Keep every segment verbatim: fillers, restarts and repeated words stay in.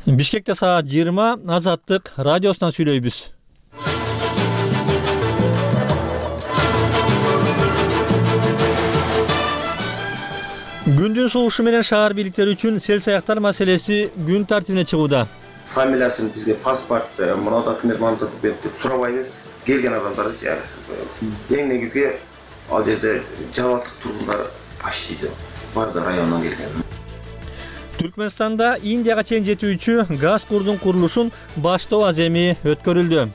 Бишкекте саат жыйырма Азаттык радиосунан сүйлөйбүз. Күндүн суушу менен шаар бийликтери үчүн сел саяктар маселеси күн тартибине чыгууда. Фамилиясын бизге паспорт, мына документ мандат берип деп сурабайбыз. Келген адамдарды жайгаштырып коебуз. Эң негизги ал жерде жабаттык тургундар почти барды районунан келген. Түркменстанда Индияга чейин жетүүчү газ курдун курулушун баштоо аземи өткөрүлдү.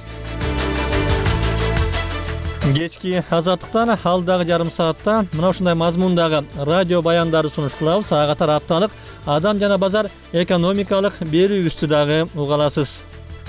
Кечки Азаттыктан алдагы жарым саатта мына ушундай мазмундагы радио баяндарды сунуш кылабыз. Ага катар апталык адам жана базар экономикалык берүүбүздү дагы уга аласыз.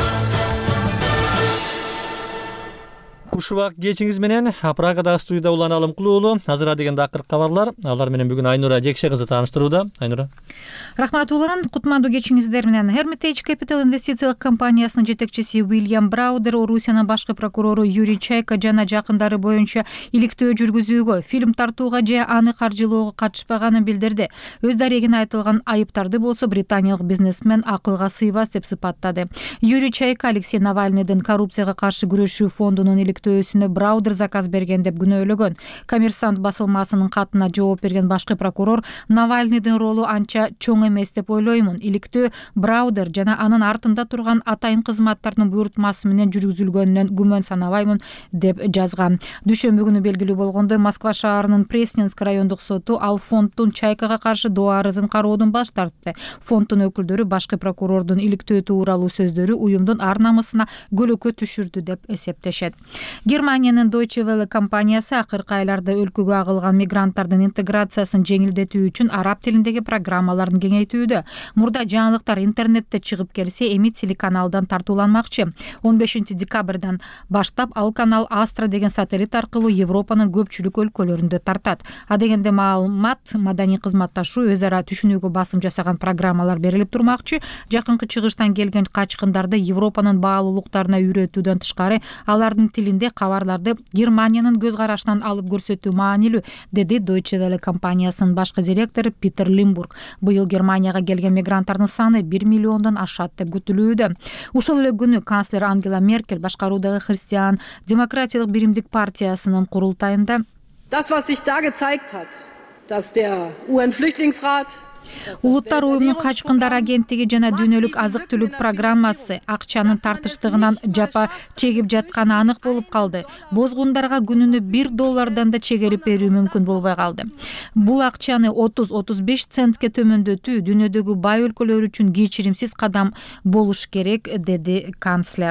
Ушубак кечиңиз менен Прагадагы студияда Улан Алымкулуулу. Азыр дегенде акыркы кабарлар. Алар менен бүгүн Айнура Жекше кызы тааныштырууда. Айнура. Рахмат Улан. Кутмандуу кечиңиздер менен. Hermitage Capital инвестициялык компаниясынын жетекчиси Уильям Браудер, Орусиянын башкы прокурору Юрий Чайка жана жакындары боюнча иликтөө жүргүзүүгө, фильм тартууга же аны каржылоого катышпаганын билдирди. Өз дарегине айтылган айыптарды болсо британиялык бизнесмен акылга сыйбас деп сыпаттады. Юрий Чайка Алексей Навальныйдын коррупцияга каршы күрөшүү фондунун иликтөөсүнө Браудер заказ берген деп күнөөлөгөн. Коммерсант басылмасынын катына жооп берген башкы прокурор Навальныйдын ролу анча чоң эмес деп ойлоймун. Иликтөө Браудер жана анын артында турган атайын кызматтардын буйртмасы менен жүргүзүлгөнүнөн күмөн санабаймын деп жазган. Дүйшөмбү күнү белгилүү болгондой, Москва шаарынын Пресненск райондук соту ал фонддун Чайкага каршы доо арызын кароодон баш тартты. Фонддун өкүлдөрү башкы прокурордун иликтөө тууралуу сөздөрү уюмдун ар намысына көлөкө түшүрдү деп эсептешет. Германиянын Deutsche Welle компаниясы акыркы айларда өлкөгө агылган мигранттардын интеграциясын жеңилдетүү үчүн араб тилиндеги программаларын кеңейтүүдө. Мурда жаңылыктар интернетте чыгып келсе, эми телеканалдан тартууланмакчы. он бешинчи декабрдан баштап ал канал Astra деген сателлит аркылуу Европанын көпчүлүк өлкөлөрүндө тартат. А дегенде маалымат, маданий кызматташуу, өз ара түшүнүүгө басым жасаган программалар берилип турмакчы. Жакынкы чыгыштан келген качкындарды Европанын баалуулуктарына үйрөтүүдөн тышкары, алардын тилинде кабарларды Германиянын көз карашынан алып көрсөтүү маанилүү, деди Deutsche Welle компаниясынын башкы директору Питер Лимбург. Быйыл Германияга келген мигранттардын саны бир миллиондон ашат деп күтүлүүдө. Ушул эле күнү канцлер Ангела Меркель башкаруудагы Христиан демократиялык биримдик партиясынын курултайында Das, was sich da gezeigt hat, dass der U N-Flüchtlingsrat Улуттар уюмунун качкындар агенттиги жана дүйнөлүк азык-түлүк программасы акчанын тартыштыгынан жапа чегип жатканы анык болуп калды. Бозгундарга күнүнө бир доллардан да чегерип берүү мүмкүн болбой калды. Бул акчаны отуз отуз беш центке төмөндөтүү дүйнөдөгү бай өлкөлөр үчүн кечиримсиз кадам болуш керек, деди канцлер.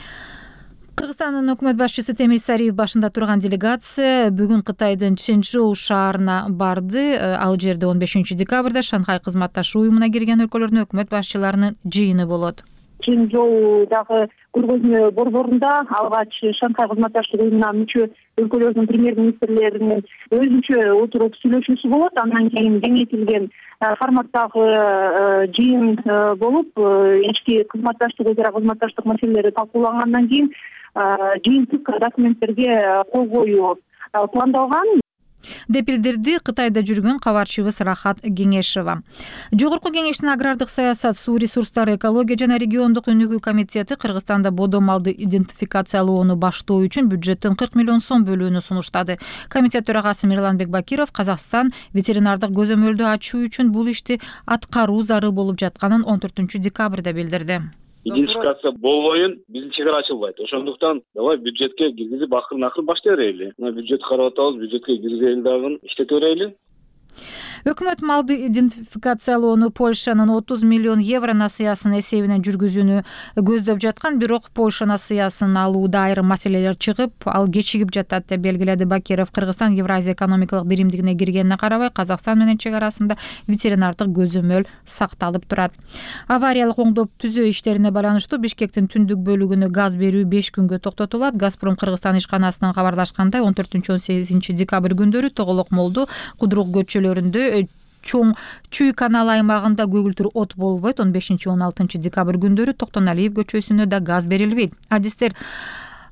Кыргызстандын өкмөт башчысы Темир Сариев башында турган делегация бүгүн Кытайдын Чэньчжоу шаарына барды. Ал жерде он бешинчи декабрда Шанхай кызматташуу уюмуна кирген өлкөлөрдүн өкмөт башчыларынын жыйыны болот. Чэньчжоудагы көргөзмө борборунда алгач Шанхай кызматташтык уюмуна мүчө өлкөлөрдүн премьер-министрлеринин өзүнчө отуруп сүйлөшүүсү болот. Андан кийин кеңейтилген форматтагы жыйын болуп, ички кызматташтык, өз ара кызматташтык маселелери талкуулангандан кийин жыйынтык документтерге кол коюу пландалган деп билдирди Кытайда жүргөн кабарчыбыз Рахат Кеңешева. Жогорку кеңештин агрардык саясат, суу ресурстары, экология жана региондук өнүгүү комитети Кыргызстанда бодо малды идентификациялоону баштоо үчүн бюджеттен кырк миллион сом бөлүүнү сунуштады. Комитет төрагасы Мирланбек Бакиров Казакстан ветеринардык көзөмөлдү ачуу үчүн бул ишти аткаруу зарыл болуп жатканын он төртүнчү декабрда билдирди. Идентификация болбойын биздин чек ара ачылбайт. Ошондуктан давай бюджетке киргизип акырын акырын баштай берели. Мына бюджет карап атабыз, бюджетке киргизели дагы иштете берели. Өкмөт малды идентификациялоону Польшанын отуз миллион евро насыясын эсебинен жүргүзүүнү көздөп жаткан, бирок Польша насыясын алууда айрым маселелер чыгып, ал кечигип жатат деп белгиледи Бакиров. Кыргызстан Евразия экономикалык биримдигине киргенине карабай, Казакстан менен чек арасында ветеринардык көзөмөл сакталып турат. Авариялык оңдоп түзөө иштерине байланыштуу Бишкектин түндүк бөлүгүнө газ берүү беш күнгө токтотулат. Газпром Кыргызстан ишканасынан кабарлашкандай, он төртүнчү он сегизинчи декабрь күндөрү Тоголок молду, Кудрук көчөлөрүндө чоң Чүй канал аймагында көгүлтүр от болбойт. он бешинчи он алтынчы декабрь күндөрү Токтоналиев көчөсүнө да газ берилбейт. Адистер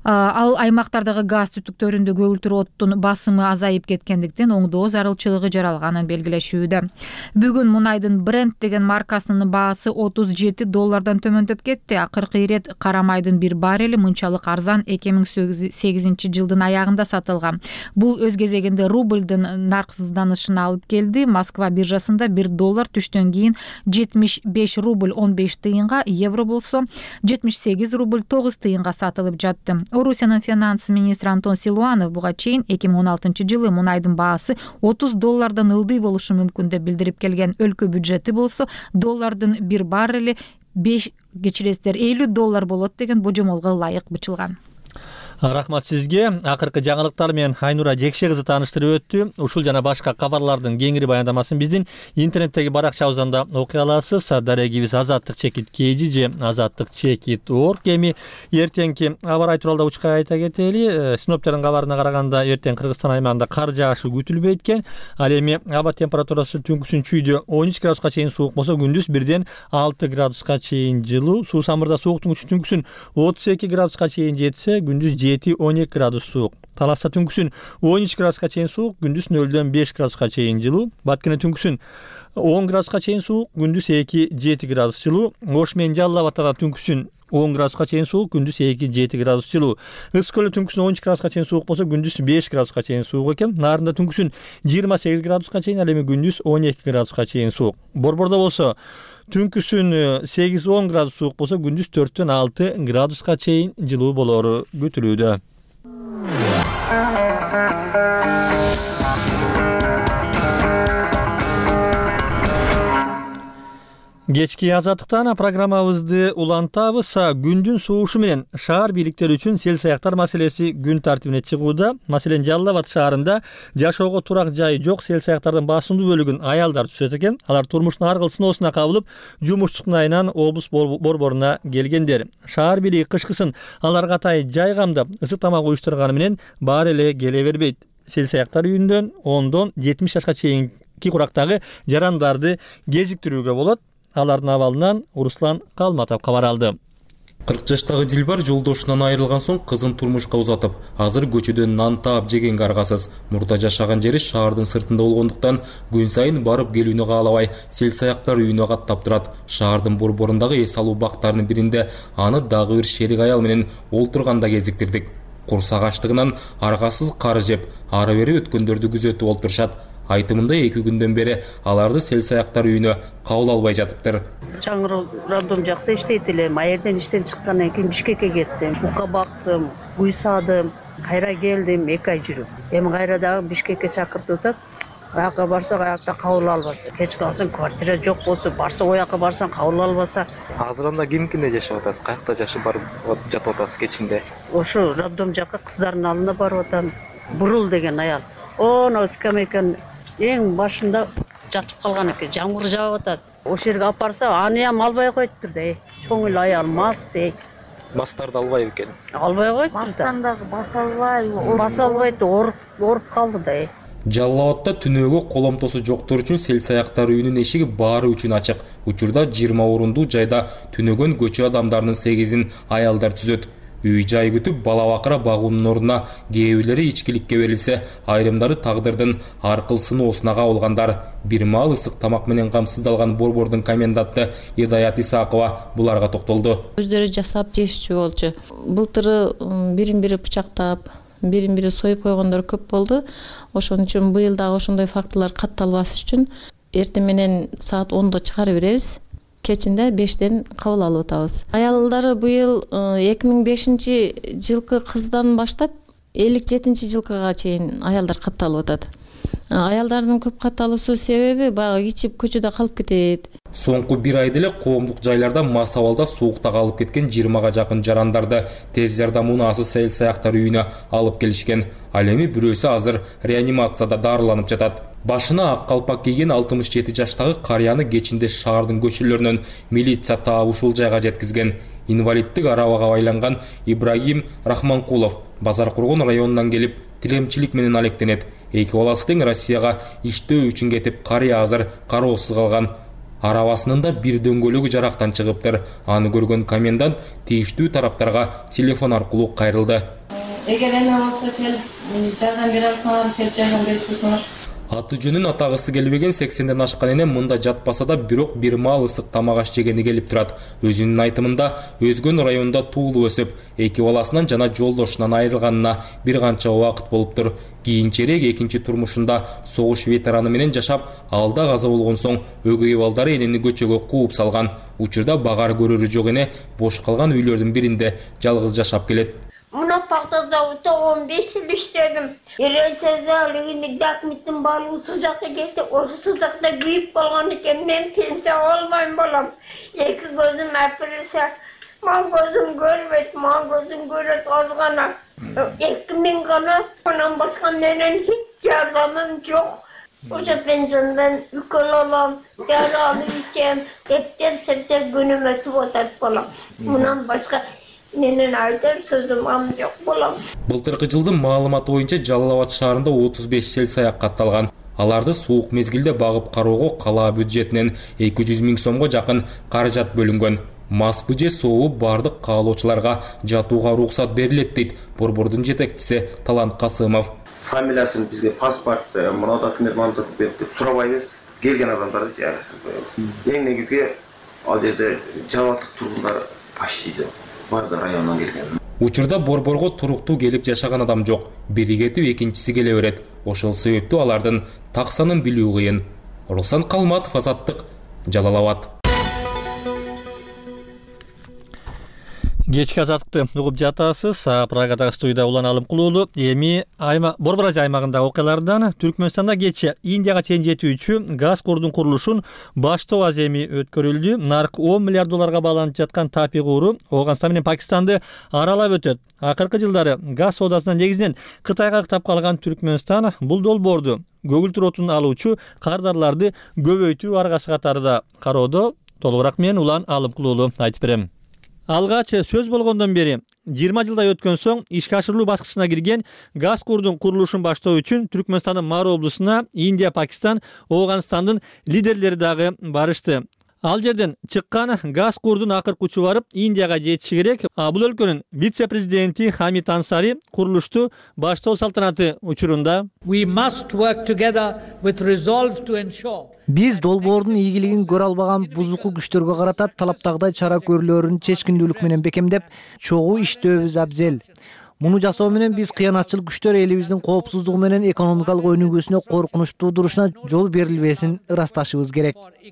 Ал аймактардагы газ түтүктөрүндө көгүлтүр оттун басымы азайып кеткендиктен оңдоо зарылчылыгы жаралганын белгилешүүдө. Бүгүн мунайдын Brent деген маркасынын баасы отуз жети доллардан төмөндөп кетти. Акыркы ирет кара майдын бир баррели мынчалык арзан эки миң сегизинчи жылдын аягында сатылган. Бул өз кезегинде рубльдын нарксызданышына алып келди. Москва биржасында бир доллар түштөн кийин жетимиш беш рубль он беш тыйынга, евро болсо жетимиш сегиз рубль тогуз тыйынга сатылып жатты. Орусиянын финанс министри Антон Силуанов буга чейин эки миң он алтынчы жылы мунайдын баасы отуз доллардан ылдый болушу мүмкүн деп билдирип келген. Өлкө бюджети болсо доллардын бир баррели беш кечиресиздер элүү доллар болот деген божомолго ылайык бычылган. Рахмат сизге. Акыркы жаңылыктар менен Айнура Жекше кызы тааныштырып өттү. Ушул жана башка кабарлардын кеңири баяндамасын биздин интернеттеги баракчабыздан да окуй аласыз. Дарегибиз азаттык чекит kg же азаттык чекит орг. Эми эртеңки аба ырайы тууралуу учка айта кетели. Синоптиктердин кабарына караганда эртең Кыргызстан аймагында кар жаашы күтүлбөйт экен. Ал эми аба температурасы түнкүсүн чүйдө он үч градуска чейин суук болсо, күндүз бирден алты градуска чейин жылуу. Суу самырда сууктуң күчү түнкүсүн отуз эки градуска чейин жетсе, күндүз жети он эки градус суук. Таласта түнкүсүн он үч градуска чейин суук, күндүз нөлдөн беш градуска чейин жылуу. Баткене түнкүсүн он градуска чейин суук, күндүз эки жети градус жылуу. Ош менен Жалал Абадта түнкүсүн он градуска чейин суук, күндүз эки жети градус жылуу. Ысык көлдө түнкүсүн он үч градуска чейин суук болсо, күндүз беш градуска чейин суук экен. Нарында түнкүсүн жыйырма сегиз градуска чейин, ал эми күндүз он эки градуска чейин суук. Борбордо болсо түнкүсүн сегиз он градус суук болсо, күндүз төрттөн алты градуска чейин жылуу болору күтүлүүдө. Кечки азаттыктан программабызды улантабыз. Күндүн суушу менен шаар бийликтери үчүн сел саяктар маселеси күн тартибине чыгууда. Маселен, Жалал Абад шаарында жашоого турак жайы жок сел саяктардын басымдуу бөлүгүн аялдар түзөт экен. Алар турмуштун ар кыл сыноосуна кабылып, жумушчулуктун айынан облус борборуна келгендер. Шаар бийлиги кышкысын аларга атай жай камдап, ысык тамак уюштурганы менен баары эле келе бербейт. Сел саяктар үйүндөн ондон жетимиш жашка чейинки курактагы жарандарды кезиктирүүгө болот. Алардын абалынан Руслан Калматов кабар алды. кырк жаштагы Дилбар жолдошунан айрылган соң кызын турмушка узатып, азыр көчөдөн нан таап жегенге аргасыз. Мурда жашаган жери шаардын сыртында болгондуктан күн сайын барып келүүнү каалабай, сел саяктар үйүнө каттап турат. Шаардын борборундагы эс алуу бактарынын биринде аны дагы бир шерик аял менен олтурганда кезиктирдик. Курсак ачтыгынан аргасыз кар жеп, ары бери өткөндөрдү күзөтүп олтурушат. Айтымында эки күндөн бери аларды сел саяктар үйүнө кабыл албай жатыптыр. Чаңыр роддом жакта иштейт элем. Айерден иштен чыккандан кийин Бишкекке кеттим. Бука бактым, үй садым, кайра келдим, эки ай жүрүп. Эми кайра дагы Бишкекке чакыртып атат. Аяка барсак, аякта кабыл албаса, кеч калсаң квартира жок болсо, барса ояка барсаң кабыл албаса. Азыр анда кимкинде жашап атасыз? Каякта жашап барып жатып атасыз кечинде? Ошо роддом жакка кыздардын алдына барып атам. Бурул деген аял. Оно скамейканын эң башында жатып калган экен, жамгыр жаап атат. Ошол жерге алып барса, анıyam албай коюптур да. Чоң эле аял мас. Бастарды албай экен. Албай коюптур да. Бастан дагы баса албай, баса албайт, оруп, оруп калды да. Жалал Абадта түнөөгө коломтосу жоктор үчүн сел саяктар үйүнүн эшиги баары үчүн ачык. Учурда жыйырма орундуу жайда түнөгөн көчө адамдарынын сегизин аялдар түзөт. Үй жай күтүп бала бакыра багуунун ордуна кээ бирлери ичкиликке берилсе, айрымдары тагдырдын ар кыл сыноосуна кабылгандар. Бир маал ысык тамак менен камсыздалган борбордун коменданты Идаят Исакова буларга токтолду. Өздөрү жасап жешчү болчу. Былтыры бирин бири бычактап, бирин бири союп койгондор көп болду. Ошон үчүн быйыл дагы ошондой фактылар катталбас үчүн эртең менен саат ондо чыгарып беребиз. Кечинде бештен кабыл алып атабыз. Аялдары быйыл эки миң бешинчи жылкы кыздан баштап элүү жетинчи жылкыга чейин аялдар катталып атат. Аялдардын көп катталуусу себеби баягы ичип көчөдө калып кетет. Соңку бир айда эле коомдук жайларда мас абалда суукта калып кеткен жыйырмага жакын жарандарды тез жардам унаасыз сел саяктар үйүнө алып келишкен. Ал эми бирөөсү азыр реанимацияда дарыланып жатат. Башына ак калпак кийген алтымыш жети жаштагы карыяны кечинде шаардын көчөлөрүнөн милиция таап ушул жайга жеткизген. Инвалиддик арабага байланган Ибрагим Рахманкулов Базаркургон районунан келип, тилемчилик менен алектенет. Эки баласы тең Россияга иштөө үчүн кетип, карыя азыр кароосуз калган. Арабасынын да бир дөңгөлөгү жарактан чыгыптыр. Аны көргөн комендант тийиштүү тараптарга телефон аркылуу кайрылды. Эгер эме болсо келип жардам бере алсаңар, келип жардам берип турсаңар. Аты жөнүн атагысы келбеген сексенден ашкан эне мында жатпаса да бирок бир маал ысык тамак аш жегени келип турат. Өзүнүн айтымында өзгөн районунда туулуп өсүп, эки баласынан жана жолдошунан айрылганына бир канча убакыт болуптур. Кийинчерээк экинчи турмушунда согуш ветераны менен жашап, алда каза болгон соң өгөй балдары энени көчөгө кууп салган. Учурда багар көрөрү жок эне бош калган үйлөрдүн биринде жалгыз жашап келет. Мына Пактазаводда он беш жыл иштедим. Эресезалыгын документин баары сузакка кетти. Осы сузакта күйүп калган экен. Мен пенсия албайм балам. Эки көзүм апырса, ман көзүм көрбөйт, ман көзүм көрөт аз гана. эки миң гана, анан башка менен эч жардамым жок. Ошо пенсиядан үкөл алам, дары алып ичем, эптер септер күнүм өтүп атат балам. Мунан башка менен айтар сөзүм ам жок балам. Былтыркы жылдын маалыматы боюнча Жалал Абад шаарында отуз беш сел саяк катталган. Аларды суук мезгилде багып кароого кала бюджетинен эки жүз миң сомго жакын каражат бөлүнгөн. Мас же соолуп бардык каалоочуларга жатууга уруксат берилет дейт Борбордун жетекчиси Талант Касымов. Фамилиясын бизге паспорт, мына документ берип деп сурабайбыз. Келген адамдарды жайгаштырып коебуз. Эң негизги ал жерде жабаттык тургундар аштайды. Барды районунан келген. Учурда Борборго туруктуу келип жашаган адам жок. Бири кетип экинчиси келе берет. Ошол себептүү алардын так санын билүү кыйын. Руслан Калматов, Азаттык, Жалал Абад. Кечки азаттыкты угуп жатасыз. Прагадагы студияда Улан Алымкулуулу. Эми айма Борбор Ажы аймагындагы окуялардан Түркмөнстанда кечээ Индияга чейин жетүүчү газ курдун курулушун баштоо аземи өткөрүлдү. Нарк он миллиард долларга бааланып жаткан Тапи куру Ооганстан менен Пакистанды аралап өтөт. Акыркы жылдары газ соодасынан негизинен Кытайга ктап калган Түркмөнстан бул долбоорду көгүлтүр отун алуучу кардарларды көбөйтүү аргасы катарында кароодо. Толугураак мен Улан Алымкулуулу айтып берем. Алгач сөз болгондон бери жыйырма жылдай өткөн соң ишке ашырылуу баскычына кирген газ курдун курулушун баштоо үчүн Түркмөнстандын Мару облусуна Индия, Пакистан, Ооганстандын лидерлери дагы барышты. Ал жерден чыккан газ курдун акыркы учу барып Индияга жетиши керек. Бул өлкөнүн вице-президенти Хамид Ансари курулушту баштоо салтанаты учурунда We must work together with resolve to ensure Биз долбоордун ийгилигин көрө албаган бузуку күчтөргө карата талаптагыдай чара көрүүлөрүн чечкиндүүлүк менен бекемдеп, чогуу иштөөбүз абзел. Муну жасоо менен биз кыянатчыл күчтөр элибиздин коопсуздугу менен экономикалык өнүгүүсүнө коркунуч туудурушуна жол берилбесин ырасташыбыз керек.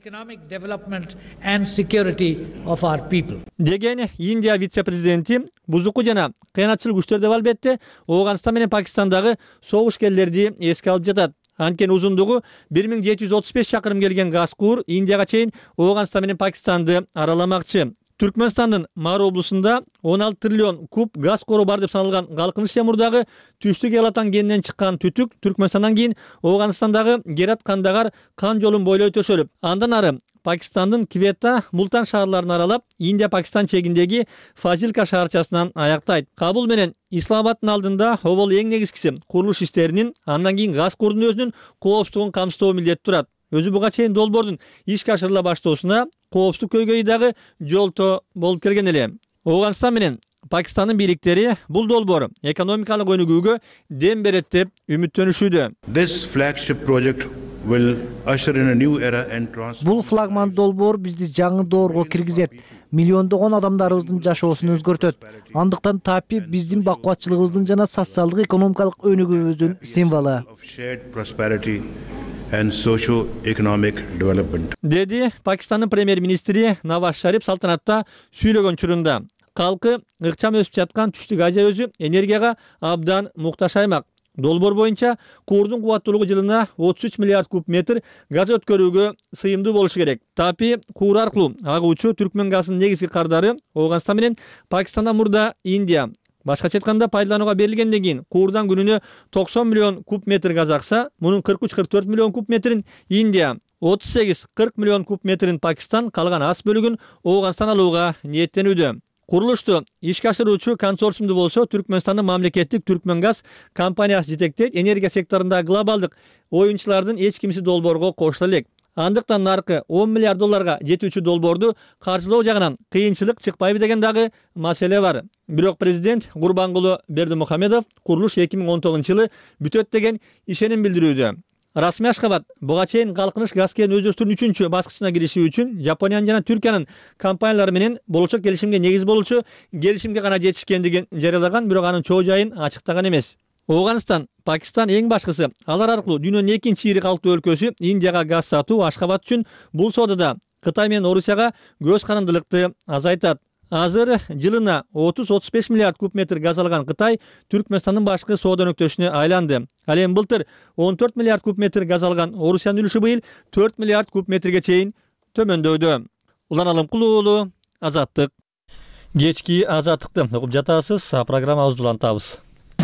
Деген Индия вице-президенти бузуку жана кыянатчыл күчтөр деп албетте Ооганстан менен Пакистандагы согушкерлерди эске алып жатат. Анткени узундугу бир миң жети жүз отуз беш чакырым келген газ кур Индияга чейин Ооганстан менен Пакистанды араламакчы. Түркмөнстандын Мару облусунда он алты триллион куб газ кору бар деп саналган Галкыныч темурдагы түштүк Ялатан кенинен чыккан түтүк Түркмөнстандан кийин Ооганстандагы Герат Кандагар кан жолун бойлой төшөлүп, андан ары Пакистандын Квета, Мултан шаарларын аралап, Индия-Пакистан чегиндеги Фазилка шаарчасынан аяктайт. Кабул менен Исламабадтын алдында обол эң негизгиси курулуш иштеринин, андан кийин газ курдун өзүнүн коопсуздугун камсыздоо милдети турат. Өзү буга чейин долбоордун ишке ашырыла баштоосуна коопсуздук көйгөйү дагы жолто болуп келген эле. Ооганстан менен Пакистандын бийликтери бул долбоор экономикалык өнүгүүгө дем берет деп үмүттөнүшүүдө. This flagship project will usher in a new era and transform. Бул флагман долбоор бизди жаңы доорго киргизет. Миллиондогон адамдарыбыздын жашоосун өзгөртөт. Андыктан Тапи биздин бакубатчылыгыбыздын жана социалдык экономикалык өнүгүүбүздүн символу. Shared prosperity and socio-economic development. Деди Пакистандын премьер-министри Наваз Шариф салтанатта сүйлөгөн чурунда. Калкы ыкчам өсүп жаткан Түштүк Азия өзү энергияга абдан муктаж аймак. Долбоор боюнча курдун кубаттуулугу жылына отуз үч миллиард куб метр газ өткөрүүгө сыйымдуу болушу керек. Тапи куур аркылуу агуучу Түркмөн газынын негизги кардары Ооганстан менен Пакистандан мурда Индия. Башкача айтканда пайдаланууга берилгенден кийин куурдан күнүнө токсон миллион куб метр газ акса, мунун кырк үч кырк төрт миллион куб метрин Индия, отуз сегиз кырк миллион куб метрин Пакистан, калган аз бөлүгүн Ооганстан алууга ниеттенүүдө. Курулушту ишке ашыруучу консорциумду болсо Түркмөнстандын мамлекеттик Түркмөнгаз компаниясы жетектейт. Энергия секторундагы глобалдык оюнчулардын эч кимиси долбоорго кошула элек. Андыктан наркы он миллиард долларга жетүүчү долбоорду каржылоо жагынан кыйынчылык чыкпайбы деген дагы маселе бар. Бирок президент Гурбангулы Бердимухамедов курулуш эки миң он тогузунчу жылы бүтөт деген ишеним билдирүүдө. Расмий Ашхабад буга чейин калкыныш газ кенин өздөштүрүүнүн үчүнчү баскычына кириши үчүн Япониянын жана Түркиянын компаниялары менен болочок келишимге негиз болуучу келишимге гана жетишкендигин жарыялаган, бирок анын чоо жайын ачыктаган эмес. Афганистан, Пакистан эң башкысы, алар аркылуу дүйнөнүн экинчи ири калктуу өлкөсү Индияга газ сатуу Ашхабад үчүн бул соодада Кытай менен Орусияга көз карандылыкты азайтат. Азыр жылына отуз отуз беш миллиард куб метр газ алган Кытай Түркмөнстандын башкы соода нөктөшүнө айланды. Ал эми былтыр он төрт миллиард куб метр газ алган Орусиянын үлүшү быйыл төрт миллиард куб метрге чейин төмөндөдү. Улан Алымкулуу уулу, Азаттык. Кечки Азаттыкты угуп жатасыз, программабызды улантабыз.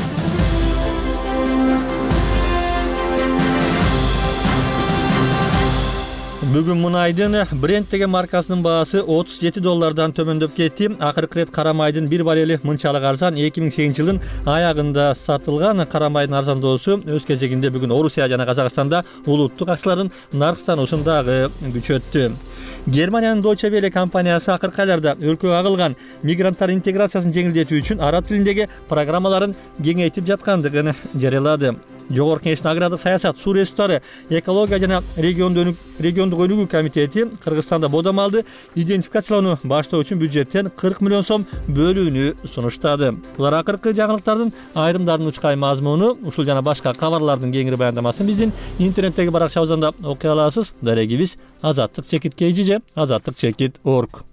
Бүгүн мунайдын Brent деген маркасынын баасы отуз жети доллардан төмөндөп кетти. Акыркы ирет кара майдын бир баррели мынчалык арзан эки миң сегизинчи жылдын аягында сатылган. Кара майдын арзандоосу өз кезегинде бүгүн Орусия жана Казакстанда улуттук акчалардын нарк стануусун дагы күчөттү. Германиянын Deutsche Welle компаниясы акыркы айларда өлкөгө агылган мигранттар интеграциясын жеңилдетүү үчүн араб тилиндеги программаларын кеңейтип жаткандыгын жарыялады. Жогорку Кеңештин агрардык саясат, суу ресурстары, экология жана региондук өнүгүү комитети Кыргызстанда бодомалды идентификациялоону баштоо үчүн бюджеттен кырк миллион сом бөлүүнү сунуштады. Булар акыркы жаңылыктардын айрымдарынын учкай мазмуну, ушул жана башка кабарлардын кеңири баяндамасын биздин интернеттеги баракчабыздан окуй аласыз. Дарегибиз азаттык чекит kg же азаттык чекит org.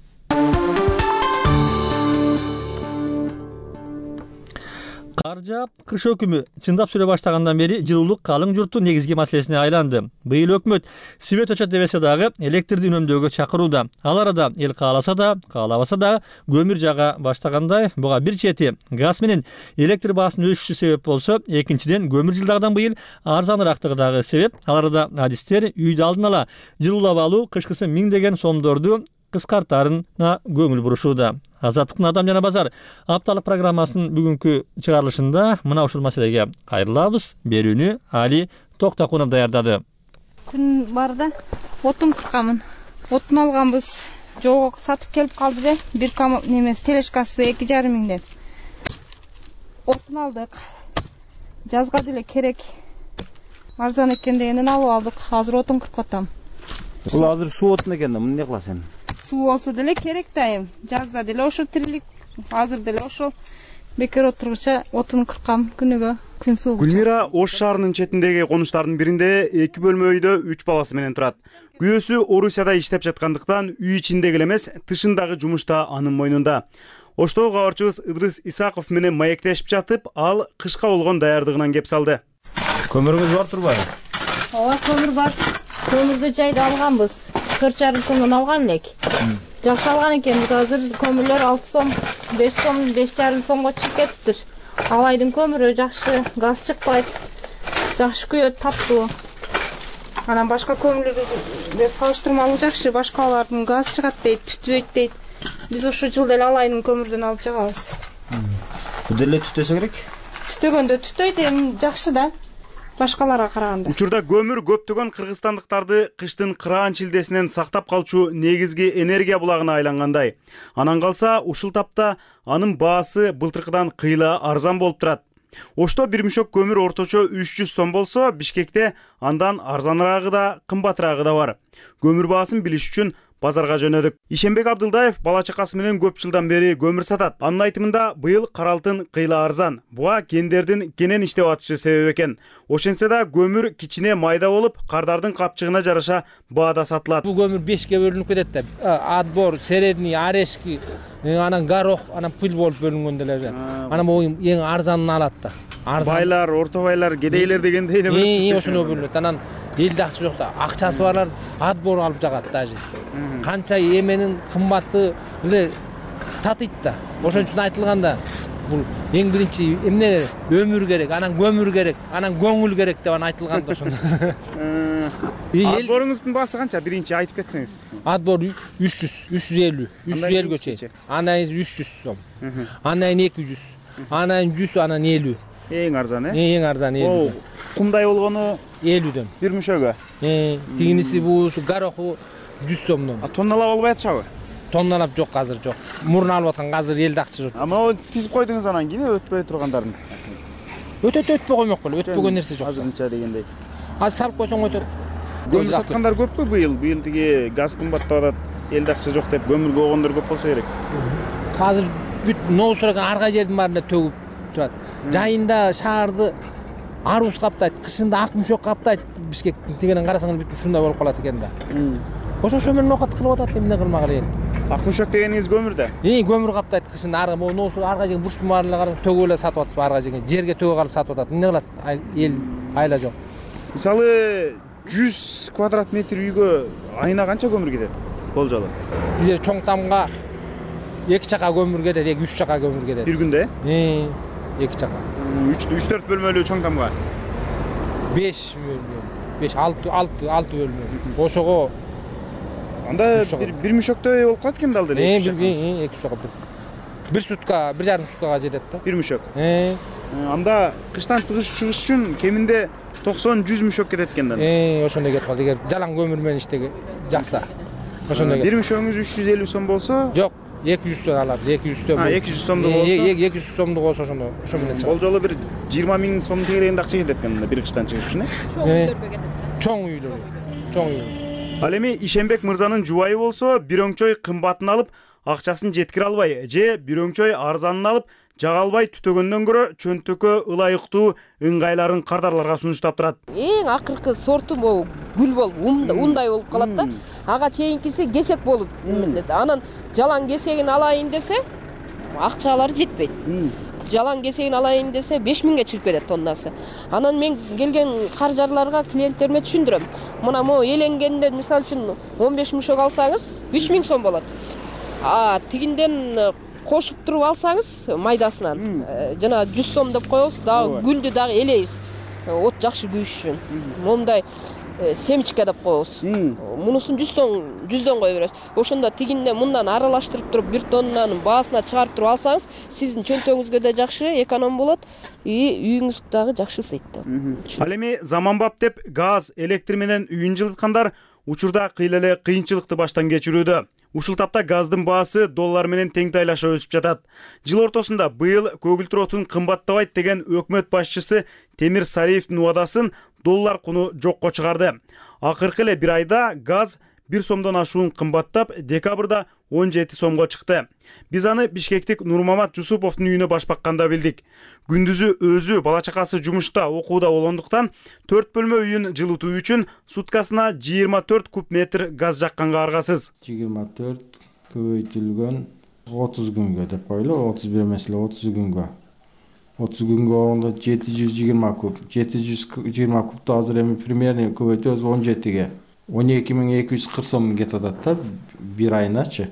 Кар жаап, кыш өкүмү чындап сүрө баштагандан бери жылуулук калың журттун негизги маселесине айланды. Быйыл өкмөт свет өчөт дебесе дагы электрди үнөмдөөгө чакырууда. Ал арада эл кааласа да, каалабаса да көмүр жага баштагандай. Буга бир чети газ менен электр баасынын өсүшү себеп болсо, экинчиден көмүр жылдагыдан быйыл арзаныраактыгы дагы себеп. Ал арада адистер үйдү алдын ала жылуулап алуу кышкысы миңдеген сомдорду кыскартарына көңүл бурушууда. Азаттыктын Адам жана базар апталык программасынын бүгүнкү чыгарылышында мына ушул маселеге кайрылабыз. Берүүнү Али Токтакунов даярдады. Күн барда отун кыркамын. Отун алганбыз. Жолго сатып келип калды да, бир кам немес телешкасы эки жарым миңден. Отун алдык. Жазга деле керек. Арзан экен дегенден алып алдык. Азыр отун кыркып атам. Бул азыр суу отун экен да, муну эмне кыласың? Суу болсо деле керек дайым. Жазда деле ошо тирилик, азыр деле ошо бекер отургуча отун кыркам күнүгө, күн суугуча. Гүлмира Ош шаарынын четиндеги конуштардын биринде эки бөлмө үйдө үч баласы менен турат. Күйөөсү Орусияда иштеп жаткандыктан үй ичиндеги эмес, тышындагы жумушта анын мойнунда. Оштогу кабарчыбыз Ыдрыс Исаков менен маектешип жатып, ал кышка болгон даярдыгынан кеп салды. Көмүрүңүз бар турбайбы? Ооба, көмүр бар. Көмүрдү жайда алганбыз. төрт жарым сомдон алган элек. Жакшы алган экенбиз. Азыр көмүрлөр алты сом, беш сом, беш жарым сомго чыгып кетиптир. Ал айдын көмүрү жакшы, газ чыкпайт. Жакшы күйөт, таптуу. Анан башка көмүрлөргө салыштырмалуу жакшы, башкалардын газ чыгат дейт, түтөйт дейт. Биз ошо жыл деле ал айдын көмүрдөн алып жагабыз. Бул деле түтөсө керек? Түтөгөндө түтөйт, эми жакшы да. Башкаларга караганда. Учурда көмүр көптөгөн кыргызстандыктарды кыштын кыраан чилдесинен сактап калчу негизги энергия булагына айлангандай. Анан калса, ушул тапта анын баасы былтыркыдан кыйла арзан болуп турат. Ошто бир мешок көмүр орточо үч жүз сом болсо, Бишкекте андан арзаныраагы да, кымбатыраагы да бар. Көмүр баасын билиш үчүн базарга жөнөдүк. Ишенбек Абдылдаев бала чакасы менен көп жылдан бери көмүр сатат. Анын айтымында быйыл кара алтын кыйла арзан. Буга кендердин кенен иштеп атышы себеп экен. Ошентсе да көмүр кичине майда болуп, кардардын капчыгына жараша баада сатылат. Бул көмүр бешке бөлүнүп кетет да. Отбор, средний, орешки, анан горох, анан пыл болуп бөлүнгөн деле. Анан бул эң арзанын алат да. Байлар, орто байлар, кедейлер дегендей эле бөлүнүп. Эң ошондой бөлүнөт. Анан элде акча жок да, акчасы барлар отбор алып жагат даже. Канча эменин кымбаты эле татыйт да. Ошон үчүн айтылганда бул эң биринчи эмне өмүр керек, анан көмүр керек, анан көңүл керек деп айтылган да ошондо. Отборуңуздун баасы канча биринчи айтып кетсеңиз? Отбор үч жүз, үч жүз элүү, үч жүз элүүгө чейин. Андан үч жүз сом. Андан эки жүз, андан жүз, анан элүү. Эң арзан, э? Эң арзан элүү. кумдай болгону элүүдөн. бир мүшөгө. Э, тигиниси буусу гороху жүз сомдон. А тонналап албай атышабы? Тонналап жок азыр жок. Мурун алып аткан азыр элди акча жок. А могу тизип койдуңуз анан кийин өтпөй тургандарын. Өтөт өтпөй коймок беле, өтпөгөн нерсе жок. Азырынча дегендей. Азыр салып койсоң өтөт. Көмүр саткандар көппү быйыл? Быйыл тиги газ кымбаттап атат, элди акча жок деп көмүргө койгондор көп болсо керек. Азыр бүт ноосураган ар кай жердин баарында төгүп турат. Жайында шаарды арбуз каптайт, кышында ак мүшөк каптайт. Бишкектин тигенен карасаң бүт ушундай болуп калат экен да. Ошо ошо менен окат кылып атат, эмне кылмак эле. Ак мүшөк дегениңиз көмүр да? Э, көмүр каптайт кышында ар могу ноосур ар кай жерге бурчтун баарына карап төгүп эле сатып атып ар кай жерге, жерге төгүп алып сатып атат. Эмне кылат? Эл айла жок. Мисалы жүз квадрат метр үйгө айына канча көмүр кетет? Болжолу. Тизе чоң тамга эки чака көмүр кетет, эки үч чака көмүр кетет. Бир күндө? Э, эки чака. үч төрт бөлмөлүү чоң тамга. беш бөлмө. беш алты алты алты бөлмө. Ошого анда бир мүшөктөй болуп калат экен да алды эле. Э, бир эки чака. Бир сутка, бир жарым суткага жетет да. Бир мүшөк. Э. Анда кыштан чыгыш үчүн кеминде токсон жүз мүшөк кетет экен да. Э, ошондой кетип калды. Эгер жалаң көмүр менен иштеге жакса. Ошондой. Бир мүшөгүңүз үч жүз элүү сом болсо, жок, эки жүз сом алат. эки жүз сом. А, эки жүз сомдук болсо. эки жүз сомдук болсо ошондо, ошо менен чыгат. Болжолу бир жыйырма миң сом тегерегинде акча кетет экен да бир кыштан чыгыш үчүн, э? Чоң үйлөр. Чоң үйлөр. Ал эми Ишенбек мырзанын жубайы болсо, бир өңчөй кымбатын алып, акчасын жеткире албай, же бир өңчөй арзанын алып, жага албай түтөгөндөн көрө чөнтөккө ылайыктуу ыңгайларын кардарларга сунуштап турат. Эң акыркы сорту могу гүл болуп, ундай болуп калат да. Ага чейинкиси кесек болуп эмелет. Анан жалаң кесегин алайын десе, акчалары жетпейт. Жалаң кесегин алайын десе беш миңге чыгып кетет тоннасы. Анан мен келген каржарларга, клиенттериме түшүндүрөм. Мына могу эленгенде мисалы үчүн он беш мүшөк алсаңыз үч миң сом болот. А тигинден кошуп туруп алсаңыз майдасынан жана жүз сом деп коебуз, дагы гүлдү дагы элейбиз. От жакшы күйүш үчүн. Момундай семечка деп коебуз. Мунусун жүз сом, жүздөн кое беребиз. Ошондо тигинде мындан аралаштырып туруп бир тоннанын баасына чыгарып туруп алсаңыз, сиздин чөнтөгүңүзгө да жакшы, эконом болот, и үйүңүз дагы жакшы ысыйт. Ал эми заманбап деп газ, электр менен үйүн жылыткандар учурда кыйла эле кыйынчылыкты баштан кечирүүдө. Ушул тапта газдын баасы доллар менен тең тайлаша өсүп жатат. Жыл ортосунда быйыл көгүлтүр отун кымбаттабайт деген өкмөт башчысы Темир Сариевдин убадасын доллар куну жокко чыгарды. Акыркы эле бир айда газ бир сомдон ашуун кымбаттап, декабрда он жети сомго чыкты. Биз аны Бишкектик Нурмамат Жусуповдун үйүнө баш бакканда билдик. Күндүзү өзү бала чакасы жумушта, окууда болгондуктан төрт бөлмө үйүн жылытуу үчүн суткасына жыйырма төрт куб метр газ жакканга аргасыз. жыйырма төрт көбөйтүлгөн отуз күнгө деп коелу, отуз бир эмес эле отуз күнгө. отуз күнгө орунда жети жүз жыйырма куб. жети жүз жыйырма кубту азыр эми примерно көбөйтөбүз он жетиге. он эки миң эки жүз кырк сом кетип атат да бир айыначы.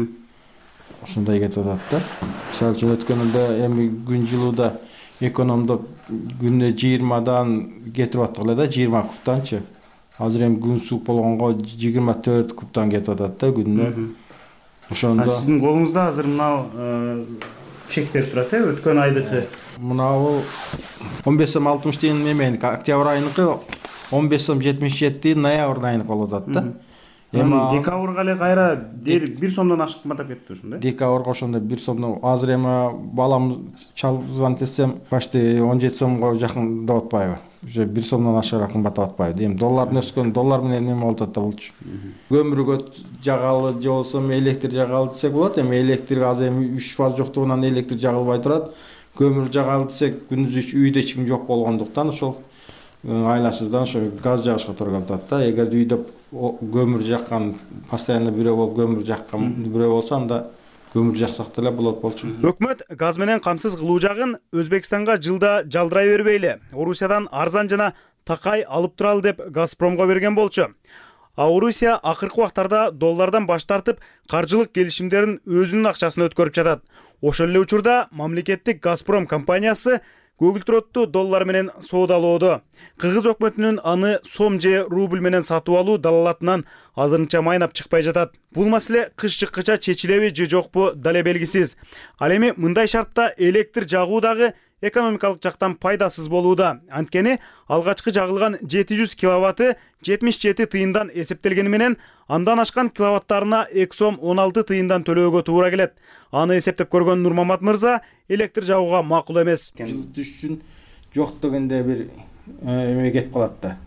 Ушундай кетип атат да. Мисалы үчүн өткөн жылда эми күн жылууда экономдоп күнүнө жыйырмадан кетип аттык эле да, жыйырма кубтанчы. Азыр эми күн суук болгонго жыйырма төрт кубтан кетип атат да күнүнө. Ошондо сиздин колуңузда азыр мына чектер турат, э, өткөн айдыкы. Мынабу он беш сом алтымыш тиын неменики, октябрь айыныкы он беш сом жетимиш жети тиын ноябрь айыныкы болуп атат да. Эми декабрга эле кайра бир сомдон ашык кымбаттап кетти ушундай. Декабрга ошондо бир сомдон, азыр эми балам чалып звонить этсем, почти он жети сомго жакындап атпайбы. Уже бир сомдон ашыгыраак кымбаттап атпайбы. Эми доллардын өскөн, доллар менен неме болуп атат да болчу. Көмүргө жагалы же болсо электр жагалы десек болот. Эми электр азыр эми үч фаз жоктугунан электр жагылбай турат. Көмүр жагалы десек күндүз үйдө эч ким жок болгондуктан ошол айласыздан ошо газ жагышка туура келип атат да. Эгер үйдө көмүр жаккан, постоянно бирөө болуп көмүр жаккан бирөө болсо, анда көмүр жаксак деле болот болчу. Өкмөт газ менен камсыз кылуу жагын Өзбекстанга жылда жалдырай бербейли. Орусиядан арзан жана такай алып туралы деп Газпромго берген болчу. А Орусия акыркы убактарда доллардан баш тартып, каржылык келишимдерин өзүнүн акчасына өткөрүп жатат. Ошол эле учурда мамлекеттик Газпром компаниясы көгүлтүр отту доллар менен соодалоодо. Кыргыз өкмөтүнүн аны сом же рубль менен сатып алуу далалатынан азырынча майнап чыкпай жатат. Бул маселе кыш чыккыча чечилеби же жокпу дале белгисиз. Ал эми мындай шартта электр жагуу дагы экономикалык жактан пайдасыз болууда. Анткени алгачкы жагылган жети жүз киловатты жетимиш жети тыйындан эсептелгени менен андан ашкан киловаттарына эки сом он алты тыйындан төлөөгө туура келет. Аны эсептеп көргөн Нурмамат мырза электр жагууга макул эмес. Жылытыш үчүн жок дегенде бир эме кетип калат да.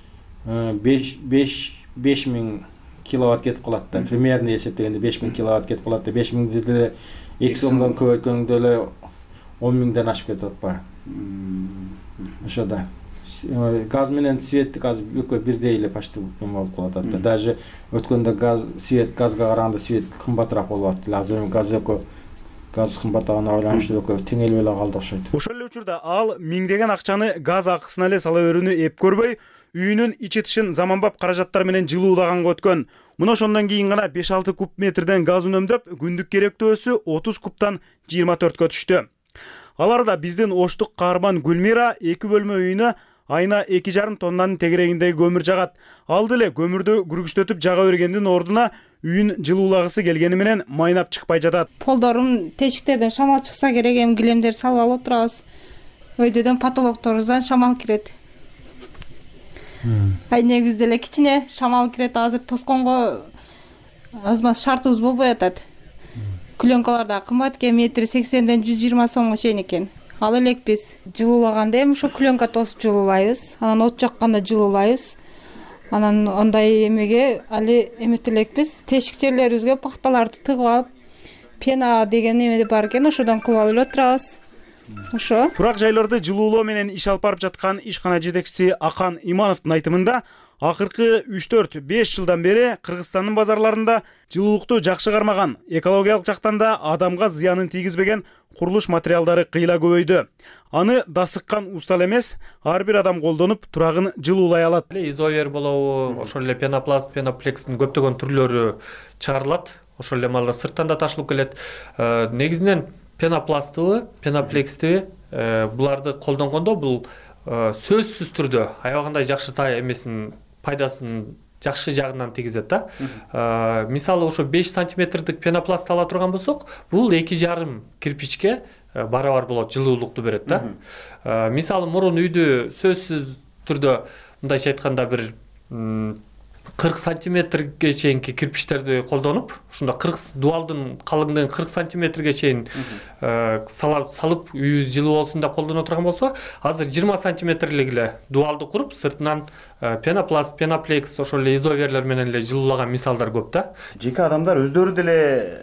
беш миң киловатт кетип калат да. Примерно эсептегенде беш миң киловатт кетип калат да. беш миңди деле эки сомдон көбөйткөндө эле он миңден ашып кетип атпайбы. Ошо да. Газ менен светтик азыр экөө бирдей эле почти болуп калат да. Даже өткөндө газ, свет газга караганда свет кымбатыраак болуп атты. Азыр газ экөө газ кымбаттаганына байланыштуу экөө теңелип эле калды окшойт. Ошол эле учурда ал миңдеген акчаны газ акысына эле сала берүүнү эп көрбөй, үйүнүн ичи тышын заманбап каражаттар менен жылуулаганга өткөн. Мына ошондон кийин гана беш алты куб метрден газ үнөмдөп, күндүк керектөөсү отуз кубтан жыйырма төрткө түштү. Аларда биздин оштук каарман Гүлмира эки бөлмө үйүнө айына эки жарым тоннанын тегерегиндеги көмүр жагат. Ал деле көмүрдү күргүчтөтүп жага бергендин ордуна үйүн жылуулагысы келгени менен майнап чыкпай жатат. Полдорум тешиктерден шамал чыкса керек, эми килемдер салып алып отурабыз. Өйдөдөн потолокторубуздан шамал кирет. Ай негизи деле кичине шамал кирет, азыр тосконго азмаз шартыбыз болбой атат. Клёнкалар да кымбат экен, метри сексенден жүз жыйырма сомго чейин экен. Ал элек биз жылуулаганда эми ошо клёнка тосуп жылуулайбыз, анан от жакканда жылуулайбыз. Анан андай эмеге али эметип элекпиз. Тешик жерлерибизге пахталарды тыгып алып, пена деген эме бар экен, ошодон кылып алып отурабыз. Ошо. Турак жайларды жылуулоо менен иш алып барып жаткан ишкана жетекчиси Акан Имановдун айтымында, акыркы үч төрт беш жылдан бери Кыргызстандын базарларында жылуулукту жакшы кармаган, экологиялык жактан да адамга зыянын тийгизбеген курулуш материалдары кыйла көбөйдү. Аны дасыккан устал эмес, ар бир адам колдонуп турагын жылуулай алат. Изовер болобу, ошол эле пенопласт, пеноплекстин көптөгөн түрлөрү чыгарылат. Ошол эле малда сырттан да ташылып келет. Негизинен пенопластыбы, пеноплексти буларды колдонгондо бул сөзсүз түрдө аябагандай жакшы эмесин пайдасын жакшы жагынан тийгизет да. Мисалы ошо беш сантиметрдик пенопласт ала турган болсок, бул эки жарым кирпичке барабар болот, жылуулукту берет да. Мисалы мурун үйдү сөзсүз түрдө мындайча айтканда бир кырк сантиметрге чейинки кирпичтерди колдонуп, ушунда кырк дуалдын калыңдыгын кырк сантиметрге чейин салып үй жылуу болсун деп колдоно турган болсо, азыр жыйырма сантиметрлик эле дуалды куруп, сыртынан пенопласт, пеноплекс, ошол эле изоверлер менен эле жылуулаган мисалдар көп да. Жеке адамдар өздөрү деле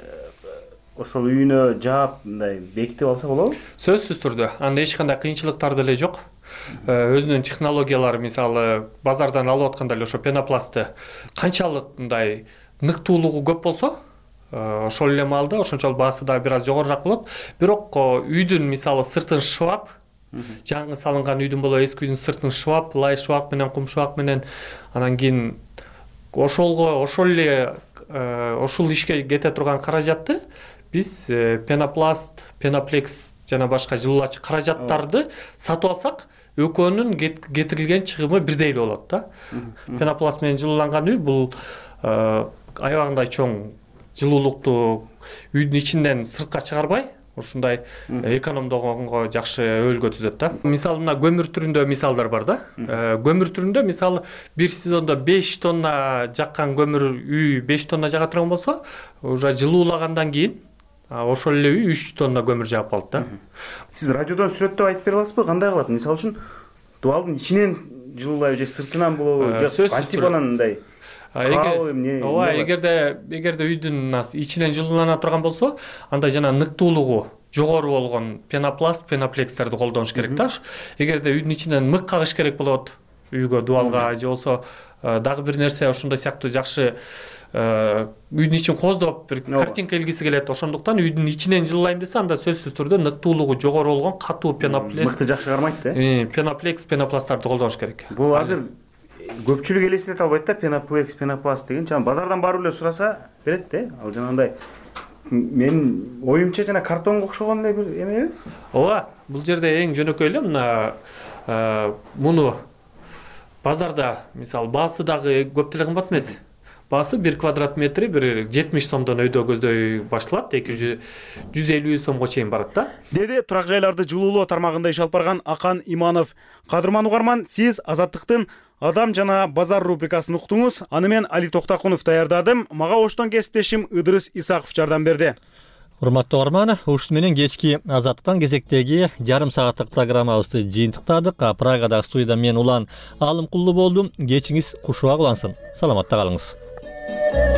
ошол үйүнө жаап мындай бекитип алса болобу? Сөзсүз түрдө. Анда эч кандай кыйынчылыктар деле жок. Өзүнүн технологиялары, мисалы базардан алып атканда эле ошо пенопластты канчалык мындай ныктуулугу көп болсо, ошол эле маалда ошончолук баасы да бир аз жогорураак болот. Бирок үйдүн мисалы сыртын шваб, жаңы салынган үйдүн болобу, эски үйдүн сыртын шваб, лай шваб менен, кум шваб менен, анан кийин ошолго ошол эле ошол ишке кете турган каражатты биз пенопласт, пеноплекс жана башка жылуулачы каражаттарды сатып алсак, экөөнүн кетирилген чыгымы бирдей эле болот да. Пенопласт менен жылууланган үй бул аябагандай чоң жылуулукту үйдүн ичинден сыртка чыгарбай, ушундай экономдогонго жакшы өбөлгө түзөт да. Мисалы мына көмүр түрүндө мисалдар бар да. Көмүр түрүндө мисалы бир сезондо беш тонна жаккан көмүр үй беш тонна жага турган болсо, уже жылуулагандан кийин ошол эле үй үч тонна көмүр жаап калат да. Сиз радиодон сүрөттөп айтып бере аласызбы, кандай кылат? Мисалы үчүн дуалдын ичинен жылуулайбы же сыртынан болобу, же антипанан мындай? Ооба, эгерде эгерде үйдүн ичинен жылуулана турган болсо, анда жана ныктуулугу жогору болгон пенопласт, пеноплекстерди колдонуш керек да. Эгерде үйдүн ичинен мык кагыш керек болот үйгө, дуалга же болсо дагы бир нерсе ошондой сыяктуу жакшы үйдүн ичин коздоп бир картинка илгиси келет. Ошондуктан үйдүн ичинен жылуулайм десе, анда сөзсүз түрдө ныктуулугу жогору болгон катуу пеноплекс, мыкты жакшы кармайт да. Пеноплекс, пенопласттарды колдонуш керек. Бул азыр көпчүлүк элестете албайт да, пеноплекс, пенопласт деген. Жана базардан барып эле сураса берет да. Ал жанагындай мен оюмча жана картонго окшогон эле бир эмеби? Ооба, бул жерде эң жөнөкөй эле мына муну базарда мисалы баасы дагы көп деле кымбат эмес. баасы бир квадрат метри бир жетимиш сомдон өйдө көздөй башталат, эки жүз элүү сомго чейин барат да. Деди турак жайларды жылуулоо тармагында иш алып барган Акан Иманов. Кадырман угарман, сиз Азаттыктын Адам жана базар рубрикасын уктуңуз. Аны мен Али Токтакунов даярдадым. Мага оштон кесиптешим Ыдырыс Исаков жардам берди. Урматтуу угарман, ушул менен кечки Азаттыктан кезектеги жарым сааттык программабызды жыйынтыктадык. Прагадагы студияда мен Улан Алымкулду болдум. Кечиңиз кушуак улансын. Саламатта калыңыз.